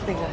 내가.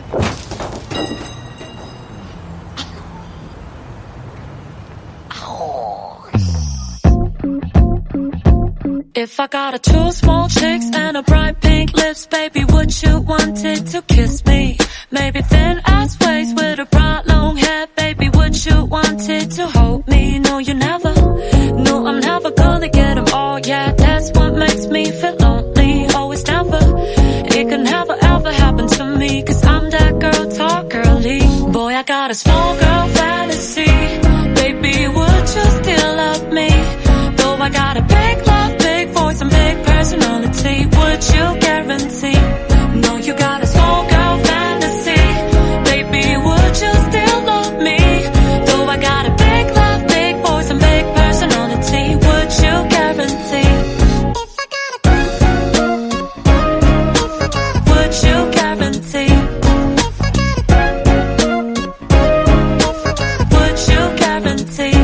If I got two small chicks and a bright pink lips, baby, would you want it to kiss me? Maybe thin ass waist with a bright long hair, baby, would you want it to hold me? No, you never. No, I'm never gonna get them all. Yeah, that's what makes me feel lonely. Always never. It can never ever happen to me, 'cause I'm that girl, talk girly. Boy, I got a small girl fantasy. Baby, would you still love me? Though I got a big love, big voice and big personality, would you guarantee? No, you got a small girl fantasy. Baby, would you still love me? Though I got a big love, big voice and big personality, would you guarantee? Would you guarantee? Would you guarantee?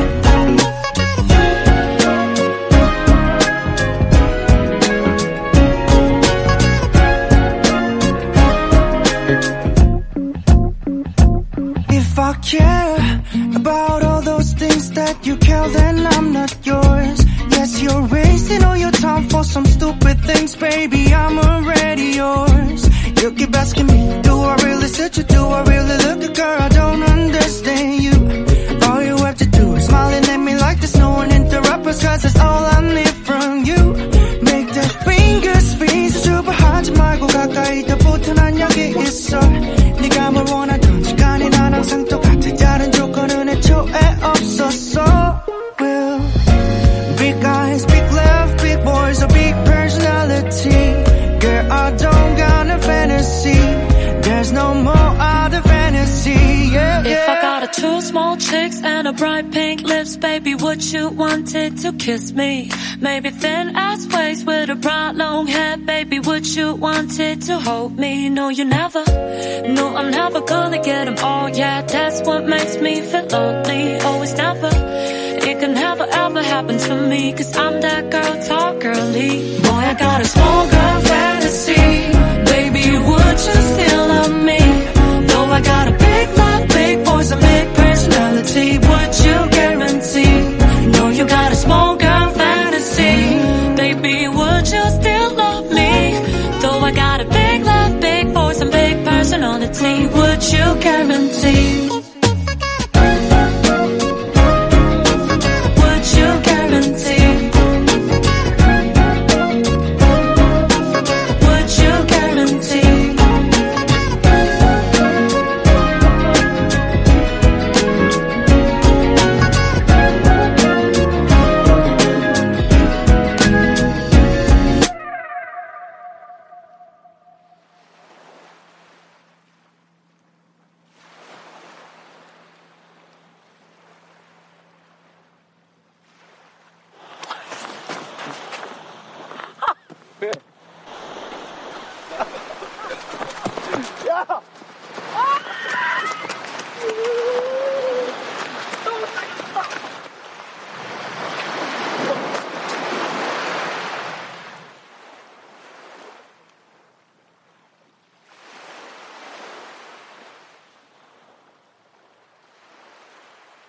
If I care about all those things that you care, then I'm not yours. Yes, you're wasting all your time for some stupid things, baby, I'm already yours. You keep asking me, do I really suit you? Do I really look good, girl? I don't understand you. All you have to do is smiling at me like there's no one interrupt us, 'cause that's all I need from you. Make the fingers freeze, 주부하지 말고 가까이 더 붙어, 난 여기 있어. 네가 뭘 원하든 시간이 난 항상 똑같아. 다른 조건은 애초에 없었어. Well, big eyes, big laugh, big voice, a big personality. Girl, I don't got a fantasy. There's no more other fantasy, yeah, yeah. If I got two small chicks and a bright pink lips, baby, would you want it to kiss me? Maybe thin ass waist with a bright long hair, baby, would you want it to hold me? No, you never. No, I'm never gonna get them all. Yeah, that's what makes me feel lonely. Always never. It can never ever happen to me, 'cause I'm that girl, talk girly. Boy, I got a small girl fantasy. Baby, would you still love me? Though I got a big love, big voice, a big personality, would you guarantee? No, you got a small girl fantasy. Baby, would you still love me? Though I got a big love, big voice and big personality,